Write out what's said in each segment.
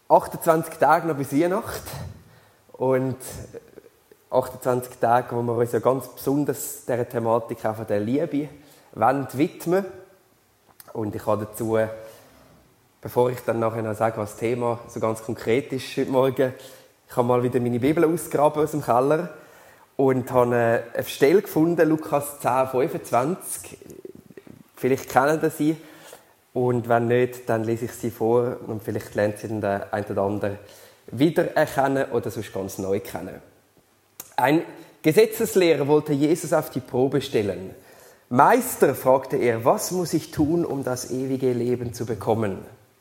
28 Tage noch bis Weihnachten und 28 Tage, wo wir uns ja ganz besonders dieser Thematik auch von der Liebe widmen. Und ich habe dazu, bevor ich dann nachher noch sage, was das Thema so ganz konkret ist heute Morgen, ich habe mal wieder meine Bibel ausgegraben aus dem Keller und habe eine Stelle gefunden, Lukas 10, 25. Vielleicht kennen Sie sie. Und wenn nicht, dann lese ich sie vor und vielleicht lernt sie dann der ein oder andere wiedererkennen oder sonst ganz neu kennen. Ein Gesetzeslehrer wollte Jesus auf die Probe stellen. Meister, fragte er, was muss ich tun, um das ewige Leben zu bekommen?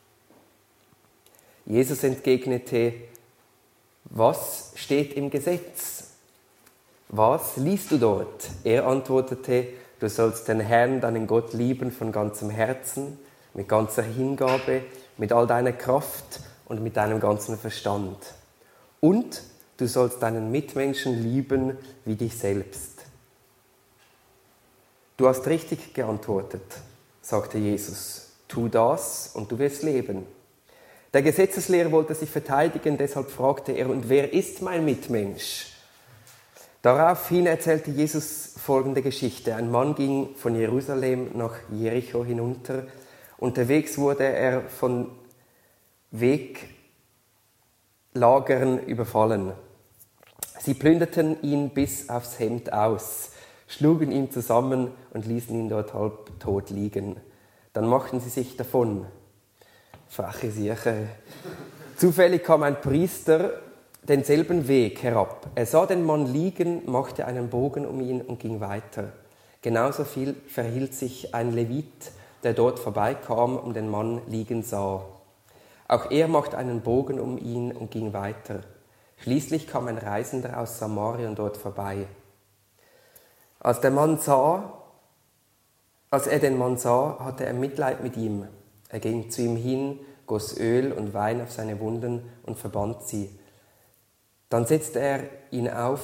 Jesus entgegnete, was steht im Gesetz? Was liest du dort? Er antwortete, du sollst den Herrn, deinen Gott, lieben von ganzem Herzen, mit ganzer Hingabe, mit all deiner Kraft und mit deinem ganzen Verstand. Und du sollst deinen Mitmenschen lieben wie dich selbst. Du hast richtig geantwortet, sagte Jesus. Tu das und du wirst leben. Der Gesetzeslehrer wollte sich verteidigen, deshalb fragte er, und wer ist mein Mitmensch? Daraufhin erzählte Jesus folgende Geschichte. Ein Mann ging von Jerusalem nach Jericho hinunter. Unterwegs wurde er von Weglagern überfallen. Sie plünderten ihn bis aufs Hemd aus, schlugen ihn zusammen und ließen ihn dort halbtot liegen. Dann machten sie sich davon. Freche Sieche. Zufällig kam ein Priester denselben Weg herab. Er sah den Mann liegen, machte einen Bogen um ihn und ging weiter. Genauso viel verhielt sich ein Levit, der dort vorbeikam und den Mann liegen sah. Auch er machte einen Bogen um ihn und ging weiter. Schließlich kam ein Reisender aus Samarien dort vorbei. Als er den Mann sah, hatte er Mitleid mit ihm. Er ging zu ihm hin, goss Öl und Wein auf seine Wunden und verband sie. Dann setzte er ihn auf,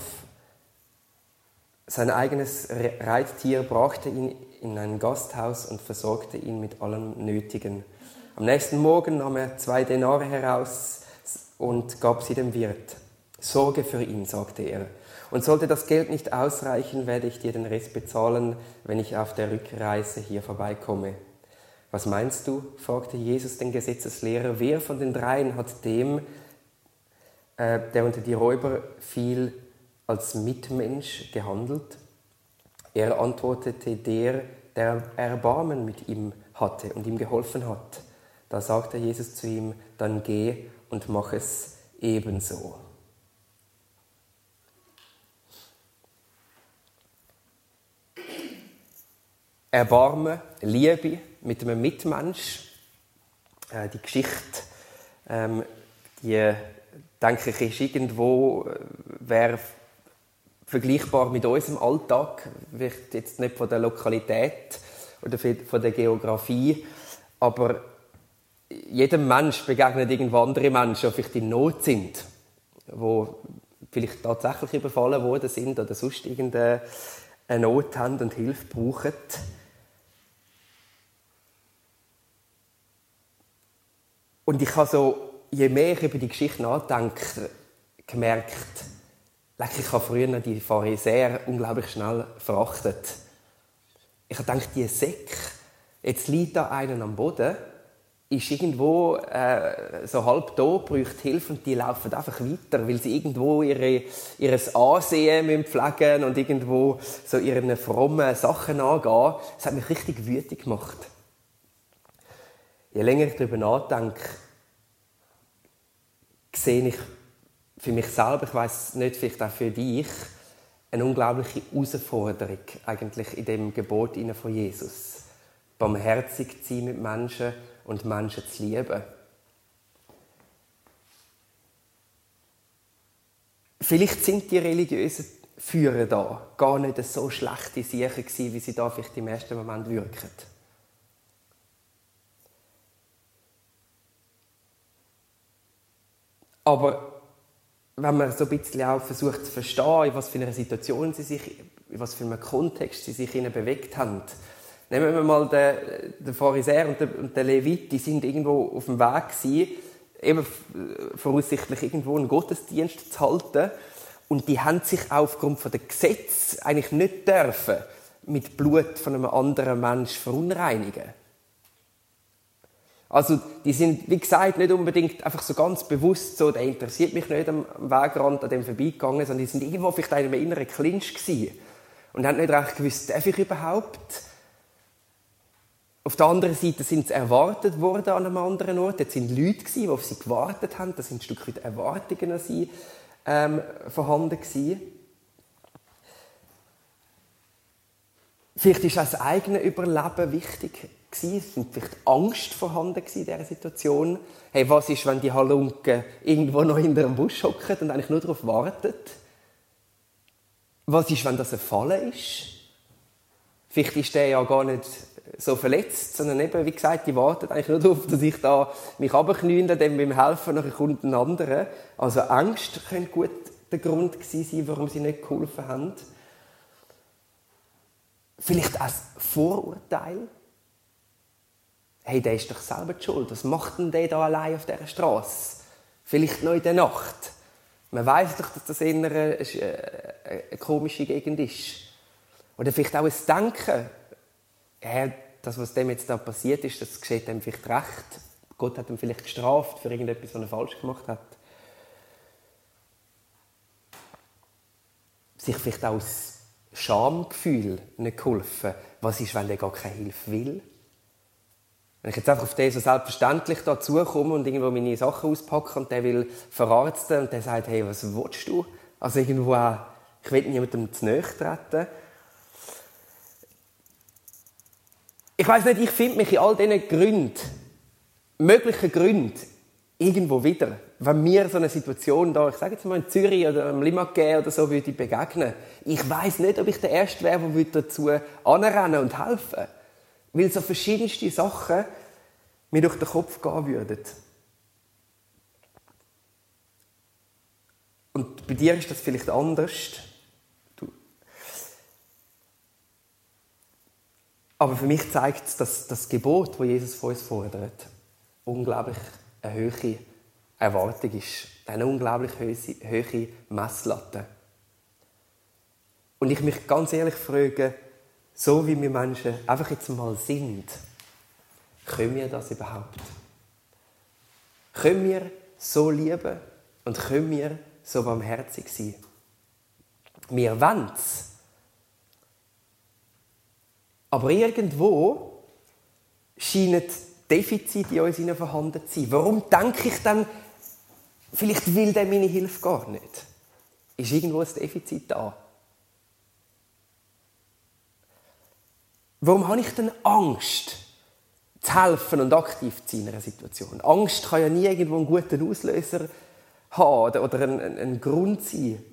sein eigenes Reittier, brachte ihn in ein Gasthaus und versorgte ihn mit allem Nötigen. Am nächsten Morgen nahm er 2 Denare heraus und gab sie dem Wirt. Sorge für ihn, sagte er. Und sollte das Geld nicht ausreichen, werde ich dir den Rest bezahlen, wenn ich auf der Rückreise hier vorbeikomme. Was meinst du? Fragte Jesus den Gesetzeslehrer. Wer von den dreien hat dem, der unter die Räuber fiel, als Mitmensch gehandelt? Er antwortete, der Erbarmen mit ihm hatte und ihm geholfen hat. Da sagte Jesus zu ihm, dann geh und mach es ebenso. Erbarmen, Liebe mit einem Mitmensch. Die Geschichte, die denke ich, ist irgendwo, wäre vergleichbar mit unserem Alltag, vielleicht jetzt nicht von der Lokalität oder von der Geografie, aber jedem Mensch begegnet irgendwo andere Menschen, die vielleicht in Not sind, die vielleicht tatsächlich überfallen worden sind oder sonst irgendeine Not haben und Hilfe brauchen. Und ich habe so, je mehr ich über die Geschichte nachdenke, gemerkt, ich habe früher die Pharisäer unglaublich schnell verachtet. Ich habe gedacht, die Säcke, jetzt liegt da einer am Boden, ist irgendwo so halb tot, braucht Hilfe und die laufen einfach weiter, weil sie irgendwo ihr Ansehen pflegen müssen und irgendwo so ihren frommen Sachen angehen. Das hat mich richtig wütend gemacht. Je länger ich darüber nachdenke, sehe ich für mich selber, ich weiss nicht, vielleicht auch für dich, eine unglaubliche Herausforderung eigentlich in dem Gebot von Jesus. Barmherzig zu sein mit Menschen und Menschen zu lieben. Vielleicht sind die religiösen Führer da gar nicht so schlechte Sachen gewesen, wie sie da vielleicht im ersten Moment wirken. Aber wenn man so ein bisschen auch versucht zu verstehen, in was für einer Situation in was für einem Kontext sie sich bewegt haben. Nehmen wir mal den Pharisäer und den Levit, die sind irgendwo auf dem Weg gewesen, eben voraussichtlich irgendwo einen Gottesdienst zu halten. Und die haben sich aufgrund der Gesetze eigentlich nicht dürfen mit Blut von einem anderen Menschen verunreinigen. Also die sind, wie gesagt, nicht unbedingt einfach so ganz bewusst so, der interessiert mich nicht am Wegrand, an dem vorbeigegangen, sondern die sind irgendwo vielleicht in einem inneren Clinch gewesen und haben nicht recht gewusst, darf ich überhaupt? Auf der anderen Seite sind sie erwartet worden an einem anderen Ort. Dort sind Leute gewesen, die auf sie gewartet haben. Da sind ein Stück weit Erwartungen an sie vorhanden gewesen. Vielleicht war auch das eigene Überleben wichtig gewesen. Es war vielleicht Angst vorhanden in dieser Situation. Hey, was ist, wenn die Halunken irgendwo noch hinter einem Busch hocken und eigentlich nur darauf warten? Was ist, wenn das ein Falle ist? Vielleicht ist der ja gar nicht so verletzt, sondern eben, wie gesagt, die warten eigentlich nur darauf, dass ich da mich runterknie und dem beim Helfen nachher kommt ein anderer. Also Angst könnte gut der Grund gewesen sein, warum sie nicht geholfen haben. Vielleicht auch das Vorurteil. Hey, der ist doch selber die Schuld. Was macht denn der da allein auf dieser Straße? Vielleicht noch in der Nacht. Man weiss doch, dass das eher eine komische Gegend ist. Oder vielleicht auch ein Denken. Ja, das, was dem jetzt da passiert ist, das geschieht ihm vielleicht recht. Gott hat ihn vielleicht gestraft für irgendetwas, was er falsch gemacht hat. Sich vielleicht auch das Schamgefühl nicht geholfen. Was ist, wenn der gar keine Hilfe will? Wenn ich jetzt einfach auf den so selbstverständlich dazukomme und irgendwo meine Sachen auspacke und der will verarzten und der sagt, hey, was willst du? Also irgendwo auch, ich will niemandem zu nahe treten. Ich weiss nicht, ich finde mich in all diesen Gründen, möglichen Gründen, irgendwo wieder. Wenn mir so eine Situation da, ich sage jetzt mal in Zürich oder am Limmatquai oder so, würde begegnen, ich weiss nicht, ob ich der Erste wäre, der dazu anrennen und helfen würde. Weil so verschiedenste Sachen mir durch den Kopf gehen würden. Und bei dir ist das vielleicht anders. Aber für mich zeigt es, dass das Gebot, das Jesus von uns fordert, unglaublich eine hohe Erwartung ist. Eine unglaublich hohe Messlatte. Und ich mich ganz ehrlich frage, so wie wir Menschen einfach jetzt mal sind, können wir das überhaupt? Können wir so lieben und können wir so barmherzig sein? Wir wollen es. Aber irgendwo scheinen Defizite in uns vorhanden zu sein. Warum denke ich dann, vielleicht will der meine Hilfe gar nicht? Ist irgendwo ein Defizit da? Warum habe ich denn Angst, zu helfen und aktiv zu sein in einer Situation? Angst kann ja nie irgendwo einen guten Auslöser haben oder ein Grund sein.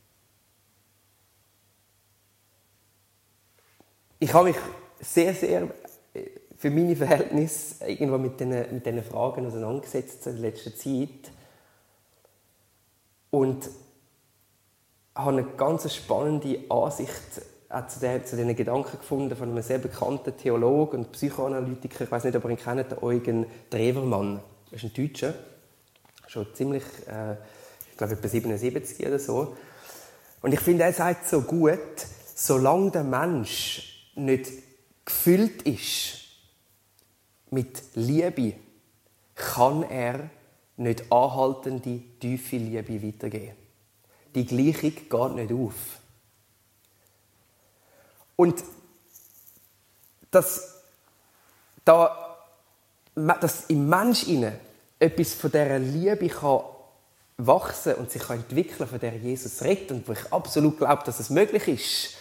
Ich habe mich sehr, sehr für meine Verhältnisse irgendwo mit diesen Fragen auseinandergesetzt in letzter Zeit. Und habe eine ganz spannende Ansicht zu diesen Gedanken gefunden von einem sehr bekannten Theologen und Psychoanalytiker. Ich weiß nicht, ob ihr ihn kennt, der Eugen Drewermann. Das ist ein Deutscher, schon ziemlich, ich glaube etwa 77 oder so. Und ich finde, er sagt so gut, solange der Mensch nicht gefüllt ist mit Liebe, kann er nicht anhaltende, tiefe Liebe weitergeben. Die Gleichung geht nicht auf. Und dass im Menschen etwas von dieser Liebe kann wachsen und sich entwickeln kann, von der Jesus redet und wo ich absolut glaube, dass es möglich ist,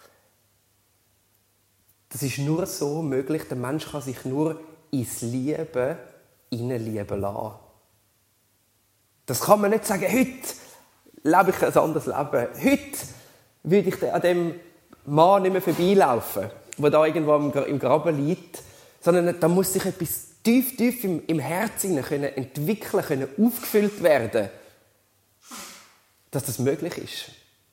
das ist nur so möglich, der Mensch kann sich nur ins Lieben hineinlieben lassen. Das kann man nicht sagen, heute lebe ich ein anderes Leben. Heute würde ich an dem Mann nicht mehr vorbeilaufen, der da irgendwo im Graben liegt, sondern da muss sich etwas tief im Herzen entwickeln können, aufgefüllt werden, dass das möglich ist.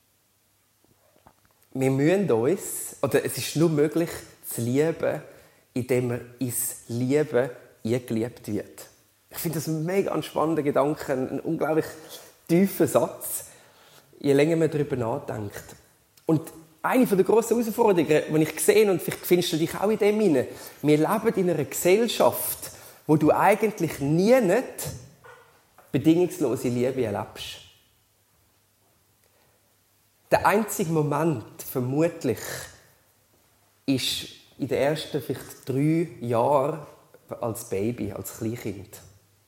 Wir müssen uns, oder es ist nur möglich, zu lieben, indem man ins Lieben eingeliebt wird. Ich finde das ein mega spannender Gedanke, ein unglaublich tiefer Satz, je länger man darüber nachdenkt. Und eine der grossen Herausforderungen, die ich sehe, und vielleicht findest du dich auch in dem hinein, wir leben in einer Gesellschaft, wo du eigentlich nie nicht bedingungslose Liebe erlebst. Der einzige Moment, vermutlich, ist in den ersten vielleicht 3 Jahren als Baby, als Kleinkind.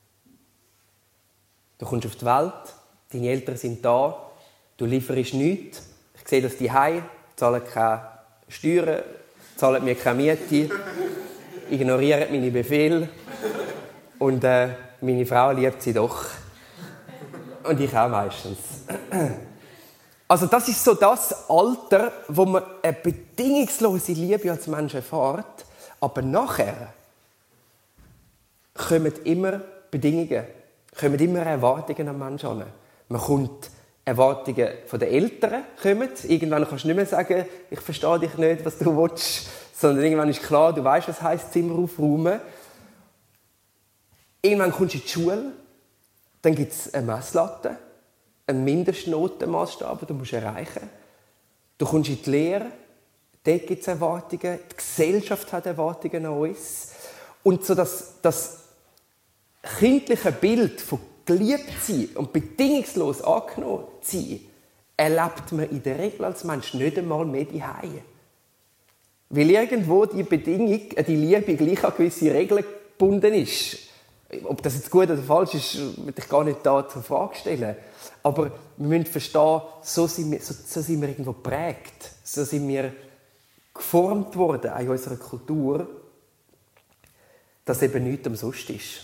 Du kommst auf die Welt, deine Eltern sind da, du lieferst nichts. Ich sehe das daheim, zahle keine Steuern, zahle mir keine Miete, ignoriere meine Befehle und meine Frau liebt sie doch. Und ich auch meistens. Also das ist so das Alter, wo man eine bedingungslose Liebe als Mensch erfährt, aber nachher kommen immer Bedingungen, kommen immer Erwartungen am Menschen an. Man kommt Erwartungen von den Eltern kommen. Irgendwann kannst du nicht mehr sagen, ich verstehe dich nicht, was du willst, sondern irgendwann ist klar, du weißt, was heisst Zimmer aufräumen. Irgendwann kommst du in die Schule, dann gibt es eine Messlatte, einen Mindestnotenmaßstab, den du erreichen musst. Du kommst in die Lehre, dort gibt es Erwartungen, die Gesellschaft hat Erwartungen an uns. Und so das kindliche Bild von geliebt sein und bedingungslos angenommen sein, erlebt man in der Regel als Mensch nicht einmal mehr daheim. Weil irgendwo die Bedingung, die Liebe gleich an gewisse Regeln gebunden ist. Ob das jetzt gut oder falsch ist, will ich gar nicht da zur Frage stellen. Aber wir müssen verstehen, so sind wir irgendwo geprägt. So sind wir geformt worden in unserer Kultur, dass eben nichts umsonst ist.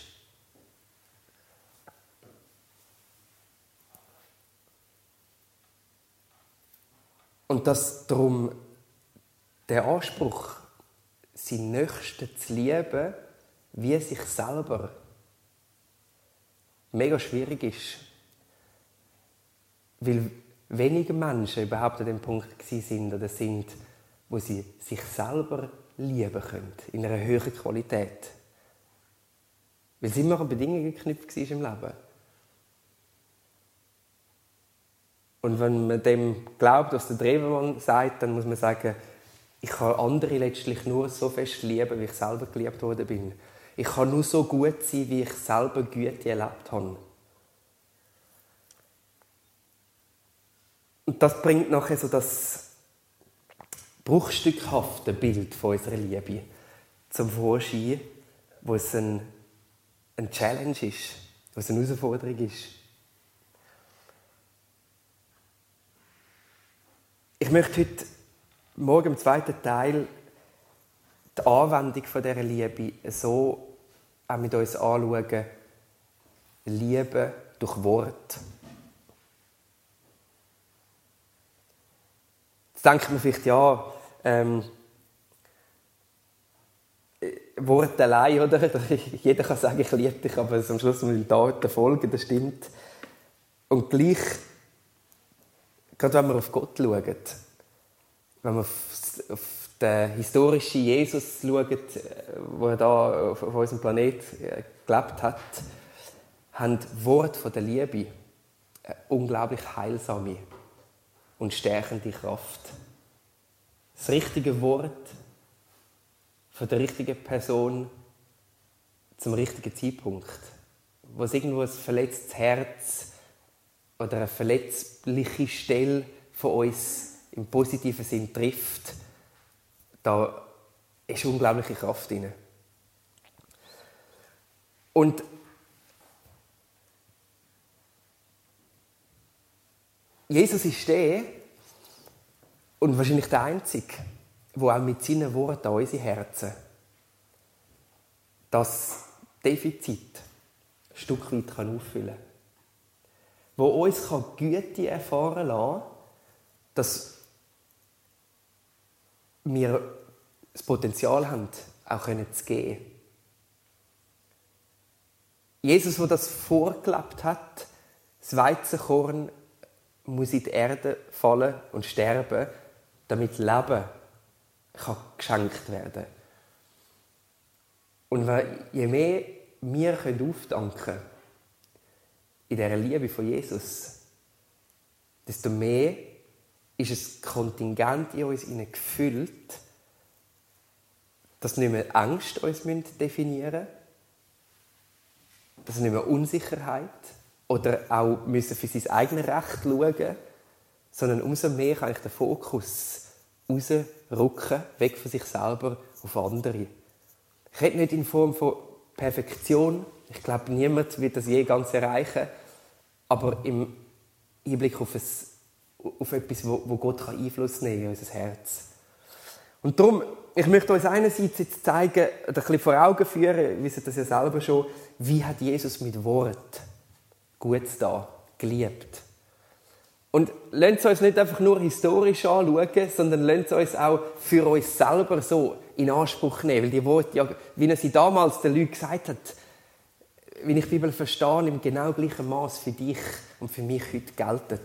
Und dass darum der Anspruch, seinen Nächsten zu lieben, wie sich selber, mega schwierig ist. Weil wenige Menschen überhaupt an dem Punkt sind oder sind, wo sie sich selber lieben können, in einer höheren Qualität. Weil es immer an Bedingungen geknüpft war im Leben. Und wenn man dem glaubt, was der Drewermann sagt, dann muss man sagen, ich kann andere letztlich nur so fest lieben, wie ich selber geliebt worden bin. Ich kann nur so gut sein, wie ich selber Güte erlebt habe. Und das bringt nachher so das bruchstückhafte Bild von unserer Liebe zum Vorschein, wo es eine Challenge ist, wo es eine Herausforderung ist. Ich möchte heute Morgen im zweiten Teil die Anwendung von dieser Liebe so auch mit uns anschauen. Liebe durch Wort. Jetzt denkt man vielleicht, ja, Wort allein, oder? Jeder kann sagen, ich liebe dich, aber am Schluss muss ich Taten folgen, das stimmt. Und gleich, gerade wenn wir auf Gott schauen, wenn wir auf den historischen Jesus schauen, der da auf unserem Planeten gelebt hat, haben Worte von der Liebe eine unglaublich heilsame und stärkende Kraft. Das richtige Wort von der richtigen Person zum richtigen Zeitpunkt, wo es irgendwo ein verletztes Herz oder eine verletzliche Stelle von uns im positiven Sinn trifft, da ist unglaubliche Kraft drin. Und Jesus ist der und wahrscheinlich der Einzige, der auch mit seinen Worten an unsere Herzen das Defizit ein Stück weit auffüllen kann. Wo uns Güte erfahren lassen, dass wir das Potenzial haben, auch zu geben. Jesus, der das vorgelebt hat, das Weizenkorn muss in die Erde fallen und sterben, damit Leben geschenkt werden kann. Und je mehr wir auftanken können, in dieser Liebe von Jesus, desto mehr ist ein Kontingent in uns gefüllt, dass nicht mehr Angst uns definieren müssen, dass nicht mehr Unsicherheit oder auch müssen für sein eigenes Recht schauen, sondern umso mehr kann ich den Fokus rausrücken, weg von sich selber auf andere. Ich rede nicht in Form von Perfektion. Ich glaube, niemand wird das je ganz erreichen. Aber im Hinblick auf etwas, wo Gott Einfluss nehmen kann in unser Herz. Und darum, ich möchte uns einerseits jetzt zeigen, oder ein bisschen vor Augen führen, ihr wisst das ja selber schon, wie hat Jesus mit Wort Gutes da geliebt. Und lasst uns nicht einfach nur historisch anschauen, sondern lasst uns auch für uns selber so in Anspruch nehmen. Weil die Worte, ja, wie er sie damals den Leuten gesagt hat, wie ich die Bibel verstehe, im genau gleichen Maß für dich und für mich heute gelten.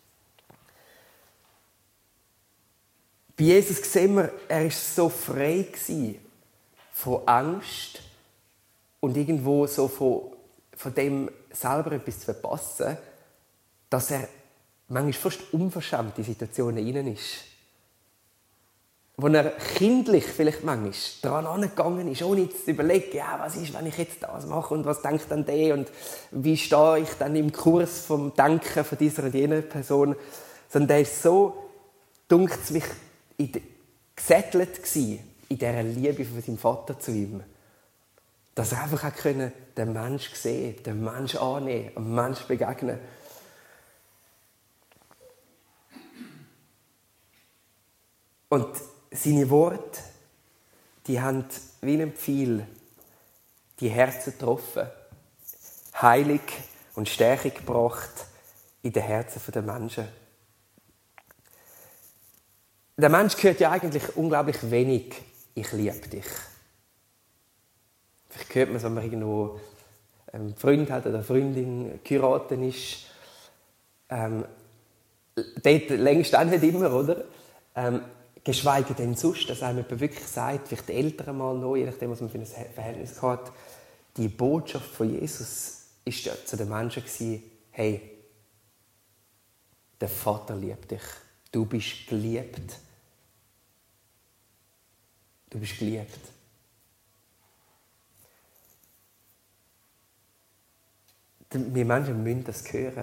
Bei Jesus sehen wir, er war so frei von Angst und irgendwo so von dem selber etwas zu verpassen, dass er manchmal fast unverschämt in Situationen hinein ist. Wo er kindlich vielleicht manchmal daran angegangen ist, ohne zu überlegen, ja, was ist, wenn ich jetzt das mache und was denkt dann der und wie stehe ich dann im Kurs vom Denken von dieser und jener Person. Sondern der ist so, dunkt es mich, gesättelt gsi in dieser Liebe von seinem Vater zu ihm, dass er einfach den Menschen sehen, den Menschen annehmen, dem Menschen begegnen. Und seine Worte, die haben wie ein Pfeil die Herzen getroffen, Heilung und Stärkung gebracht in den Herzen der Menschen. Der Mensch hört ja eigentlich unglaublich wenig «Ich liebe dich». Vielleicht hört man es, wenn man irgendwo einen Freund hat oder eine Freundin geheiratet ist. Dort längst auch nicht immer, oder? Geschweige denn sonst, dass einem jemand wirklich sagt, vielleicht die Eltern mal noch, je nachdem, was man für ein Verhältnis hat, die Botschaft von Jesus war ja zu den Menschen hey, der Vater liebt dich. Du bist geliebt. Du bist geliebt. Wir Menschen müssen das hören.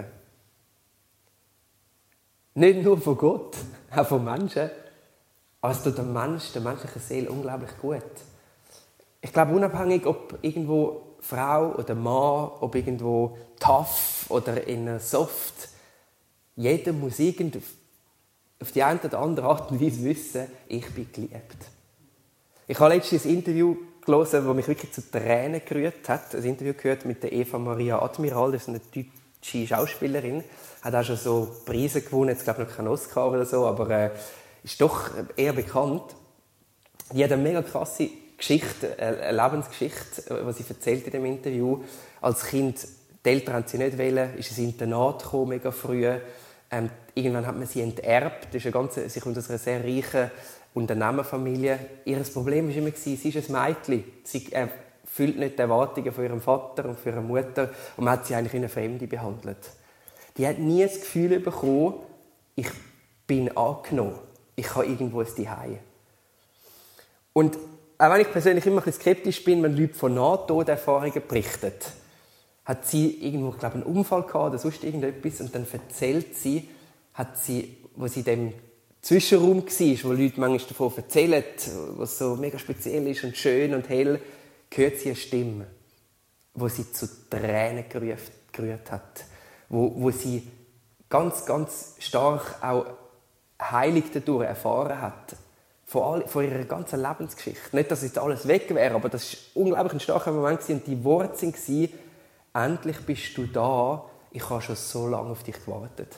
Nicht nur von Gott, auch von Menschen. Aber es tut der menschlichen Seele unglaublich gut. Ich glaube, unabhängig, ob irgendwo Frau oder Mann, ob irgendwo tough oder in soft, jeder muss auf die eine oder andere Art und Weise wissen, ich bin geliebt. Ich habe letztens ein Interview gelesen, das mich wirklich zu Tränen gerührt hat. Ein Interview gehört mit der Eva Maria Admiral, das ist eine deutsche Schauspielerin, hat auch schon so Preise gewonnen, jetzt glaube ich noch keinen Oscar oder so, aber ist doch eher bekannt. Die hat eine mega krasse Geschichte, eine Lebensgeschichte, die sie erzählt in dem Interview. Als Kind, die Eltern haben sie nicht wollen, ist ins Internat gekommen, mega früh. Irgendwann hat man sie enterbt. Sie kommt aus einer sehr reichen Unternehmerfamilie. Ihr Problem war immer, sie ist ein Mädchen. Sie erfüllt nicht die Erwartungen von ihrem Vater und von ihrer Mutter und man hat sie eigentlich wie eine Fremde behandelt. Die hat nie das Gefühl bekommen, ich bin angenommen. Ich habe irgendwo ein Zuhause. Und auch wenn ich persönlich immer ein bisschen skeptisch bin, wenn Leute von Nahtoderfahrungen berichten, hat sie irgendwo, ich glaube, einen Unfall gehabt oder sonst irgendetwas und dann erzählt sie, wo sie in dem Zwischenraum war, wo Leute manchmal davon erzählen, was so mega speziell ist und schön und hell, hört sie eine Stimme, die sie zu Tränen gerührt hat, wo sie ganz, ganz stark auch Heilung dadurch erfahren hat. Von ihrer ganzen Lebensgeschichte. Nicht, dass jetzt alles weg wäre, aber das war unglaublich ein starker Moment. Und die Worte waren, endlich bist du da, ich habe schon so lange auf dich gewartet.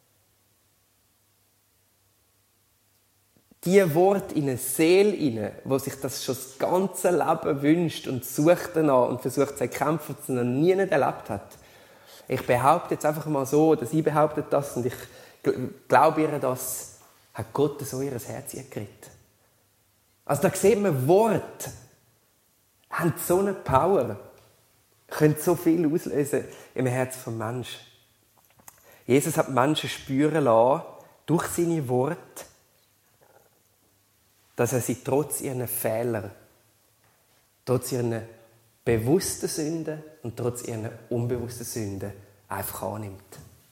Die Worte in eine Seele hinein, die sich das schon das ganze Leben wünscht und sucht danach und versucht zu kämpfen, was sie noch nie erlebt hat. Ich behaupte jetzt einfach mal so, oder sie behauptet das und ich glaube ihr das, hat Gott so ihr Herz gekriegt. Also da sieht man, Worte haben so eine Power. können so viel auslösen im Herzen des Menschen. Jesus hat Menschen spüren lassen, durch seine Worte, dass er sie trotz ihren Fehlern, trotz ihren bewussten Sünden und trotz ihren unbewussten Sünden einfach annimmt.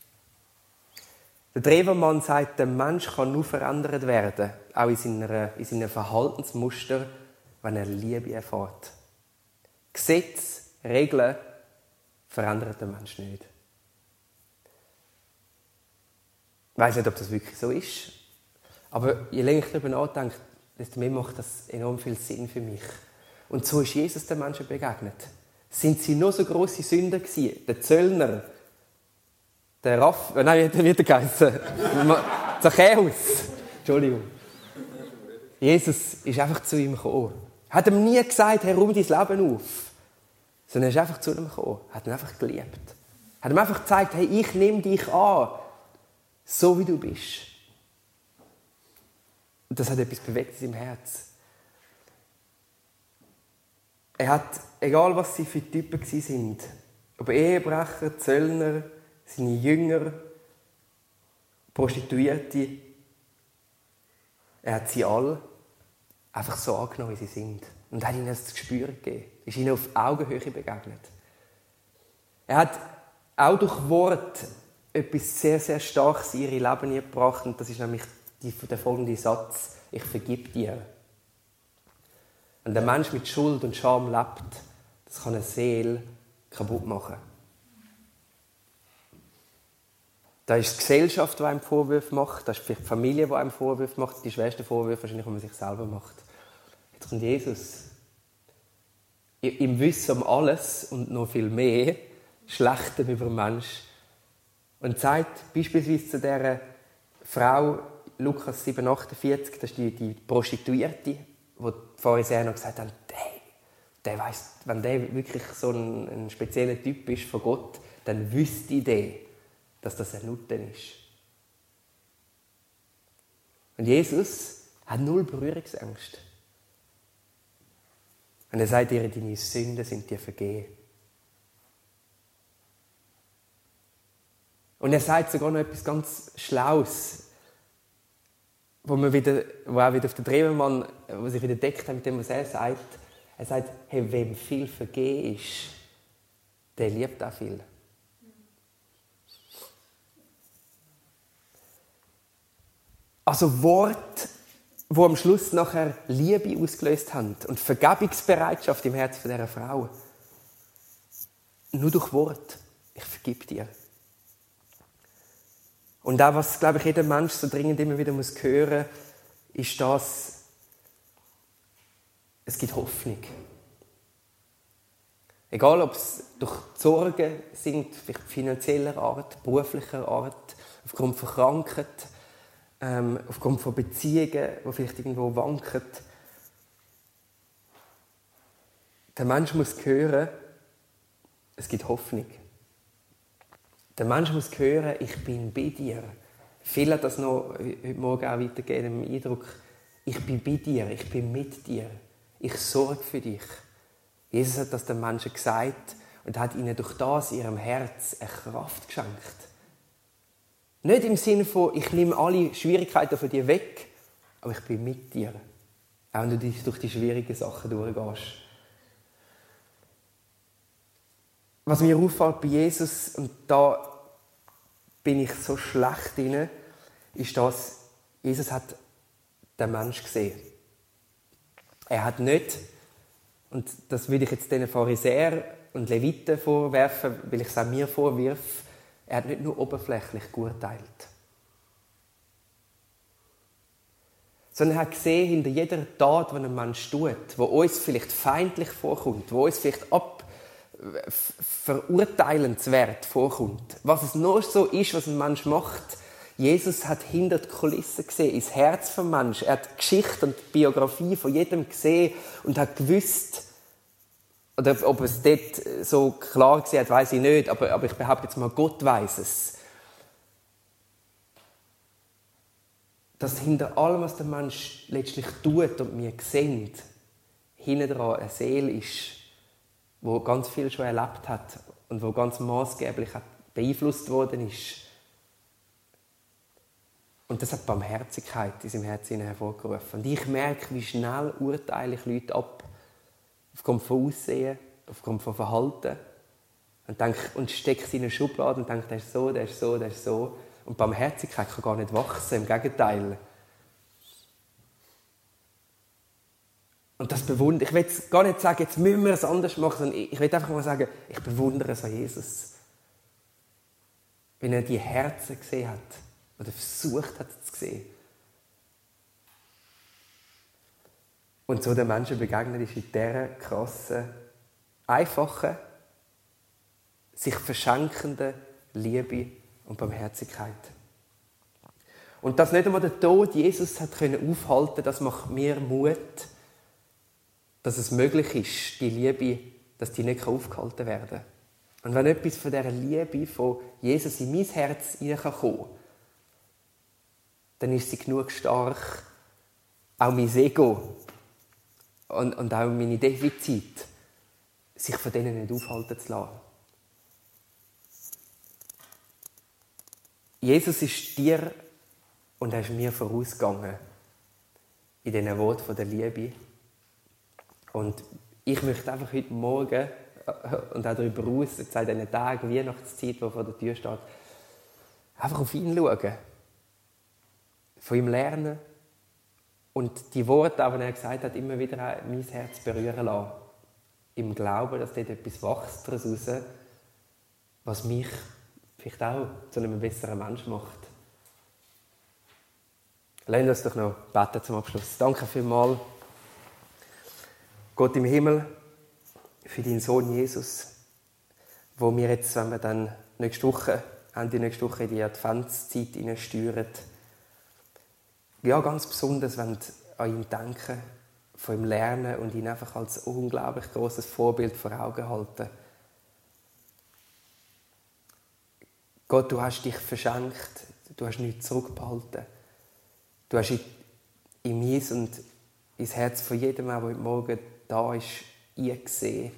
Der Drewermann sagt, der Mensch kann nur verändert werden, auch in seinen Verhaltensmustern, wenn er Liebe erfährt. Gesetze, Regeln verändern den Menschen nicht. Ich weiss nicht, ob das wirklich so ist, aber je länger ich darüber nachdenke, desto mehr macht das enorm viel Sinn für mich. Und so ist Jesus den Menschen begegnet. Sind sie nur so grosse Sünder gewesen? Der Zöllner, der Raff... Nein, wie hat er geheißen? Zachäus. Entschuldigung. Jesus ist einfach zu ihm gekommen. Er hat ihm nie gesagt, hey, räum dein Leben auf. Sondern er ist einfach zu ihm gekommen. Er hat ihn einfach geliebt. Er hat ihm einfach gezeigt, hey, ich nehme dich an, so wie du bist. Und das hat etwas bewegt in seinem Herz. Er hat, egal was sie für Typen waren, ob Ehebrecher, Zöllner, seine Jünger, Prostituierte, er hat sie alle einfach so angenommen, wie sie sind. Und hat ihnen das Gespür gegeben. Ist ihnen auf Augenhöhe begegnet. Er hat auch durch Wort etwas sehr, sehr Starkes in ihr Leben gebracht. Und das ist nämlich der folgende Satz: Ich vergib dir. Wenn der Mensch mit Schuld und Scham lebt, das kann eine Seele kaputt machen. Da ist die Gesellschaft, die einem Vorwürfe macht, da ist vielleicht die Familie, die einem Vorwürfe macht, die schwersten Vorwürfe wahrscheinlich, die man sich selber macht. Jetzt kommt Jesus. Im Wissen um alles und noch viel mehr Schlechtem über den Menschen. Und sagt beispielsweise zu dieser Frau, Lukas 7,48, das ist die Prostituierte, wo die Pharisäer noch gesagt haben, der weiss, wenn der wirklich so ein spezieller Typ ist von Gott, dann wüsste der, dass das ein Nutten ist. Und Jesus hat null Berührungsängste. Und er sagt ihr, deine Sünden sind dir vergeben. Und er sagt sogar noch etwas ganz Schlaues, wo auch wieder auf den Drewermann, wo sich wieder deckt mit dem, was er sagt. Er sagt, hey, wem viel vergeben ist, der liebt auch viel. Also Worte, die am Schluss nachher Liebe ausgelöst haben und Vergebungsbereitschaft im Herzen dieser Frau. Nur durch Wort. Ich vergib dir. Und auch, was, glaube ich, jeder Mensch so dringend immer wieder hören muss, ist das, es gibt Hoffnung. Egal, ob es durch Sorgen sind, vielleicht finanzieller Art, beruflicher Art, aufgrund von Krankheit, aufgrund von Beziehungen, die vielleicht irgendwo wanken. Der Mensch muss hören, es gibt Hoffnung. Der Mensch muss hören, ich bin bei dir. Viele hat das noch heute Morgen auch weitergegeben, im Eindruck, ich bin bei dir, ich bin mit dir, ich sorge für dich. Jesus hat das den Menschen gesagt und hat ihnen durch das in ihrem Herz eine Kraft geschenkt. Nicht im Sinne von, ich nehme alle Schwierigkeiten von dir weg, aber ich bin mit dir. Auch wenn du durch die schwierigen Sachen durchgehst. Was mir auffällt bei Jesus, und da bin ich so schlecht drin, ist, dass Jesus hat den Menschen gesehen. Er hat nicht, und das will ich jetzt den Pharisäern und Leviten vorwerfen, weil ich es auch mir vorwirf, er hat nicht nur oberflächlich geurteilt. Sondern er hat gesehen, hinter jeder Tat, die ein Mensch tut, die uns vielleicht feindlich vorkommt, die uns vielleicht verurteilenswert vorkommt, was es nur so ist, was ein Mensch macht. Jesus hat hinter die Kulissen gesehen, ins Herz des Menschen. Er hat die Geschichte und die Biografie von jedem gesehen und hat gewusst, oder ob es dort so klar gesehen hat, weiss ich nicht, aber ich behaupte jetzt mal, Gott weiss es. Dass hinter allem, was der Mensch letztlich tut und wir sehen, hinten dran eine Seele ist, wo ganz viel schon erlebt hat und wo ganz maßgeblich beeinflusst worden ist. Und das hat Barmherzigkeit in seinem Herzen hervorgerufen. Und ich merke, wie schnell urteile ich Leute ab, aufgrund von Aussehen, aufgrund von Verhalten. Und stecke sie in eine Schublade und denke, der ist so, der ist so, der ist so. Und Barmherzigkeit kann gar nicht wachsen, im Gegenteil. Und das bewundere ich. Will jetzt gar nicht sagen, jetzt müssen wir es anders machen, sondern ich will einfach mal sagen, ich bewundere so Jesus. Wenn er die Herzen gesehen hat, oder versucht hat zu sehen. Und so den Menschen begegnet ist in dieser krassen, einfachen, sich verschenkenden Liebe und Barmherzigkeit. Und dass nicht einmal der Tod Jesus hat aufhalten können, das macht mir Mut, dass es möglich ist, die Liebe, dass die nicht aufgehalten werden kann. Und wenn etwas von dieser Liebe von Jesus in mein Herz hineinkommen kann, dann ist sie genug stark, auch mein Ego und auch meine Defizite, sich von denen nicht aufhalten zu lassen. Jesus ist dir und er ist mir vorausgegangen in diesen Worten der Liebe. Und ich möchte einfach heute Morgen und auch darüber hinaus, jetzt in diesen Tagen, Weihnachtszeit, die vor der Tür steht, einfach auf ihn schauen. Von ihm lernen und die Worte, die er gesagt hat, immer wieder mein Herz berühren lassen. Im Glauben, dass dort etwas wächst daraus, was mich vielleicht auch zu einem besseren Menschen macht. Lasst uns doch noch beten zum Abschluss. Danke vielmals, Gott im Himmel, für deinen Sohn Jesus, wo wir jetzt, wenn wir dann Ende nächste Woche in die Adventszeit hineinsteuern, ja, ganz besonders wenn an ihn denken, von ihm lernen und ihn einfach als unglaublich großes Vorbild vor Augen halten. Gott, du hast dich verschenkt, du hast nichts zurückgehalten. Du hast in mein und ins Herz von jedem, der heute Morgen da ist, eingesehen.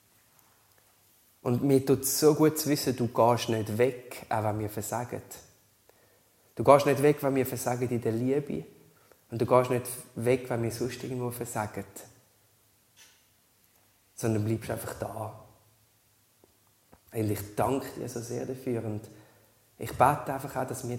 Und mir tut es so gut zu wissen, du gehst nicht weg, auch wenn wir versagen. Du gehst nicht weg, wenn wir versagen in der Liebe. Und du gehst nicht weg, wenn wir sonst irgendwo versagen. Sondern bleibst einfach da. Und ich danke dir so sehr dafür. Und ich bete einfach auch, dass wir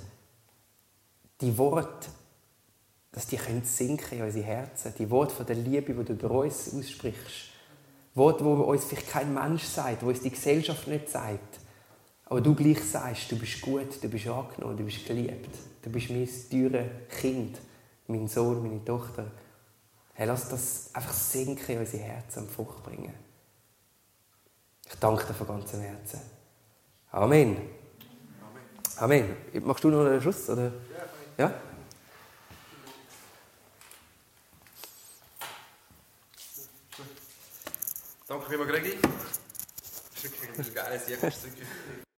die Worte, dass die sinken in unsere Herzen. Die Worte von der Liebe, die du durch uns aussprichst. Worte, die uns vielleicht kein Mensch sagt, die uns die Gesellschaft nicht sagt. Aber du gleich sagst, du bist gut, du bist angenommen, du bist geliebt. Du bist mein teures Kind, mein Sohn, meine Tochter. Hey, lass das einfach sinken in unsere Herzen und Frucht bringen. Ich danke dir von ganzem Herzen. Amen. Amen. Machst du noch einen Schluss? Oder? Ja? Danke vielmals, Gregi. Das ist wirklich ein geiles Jahr.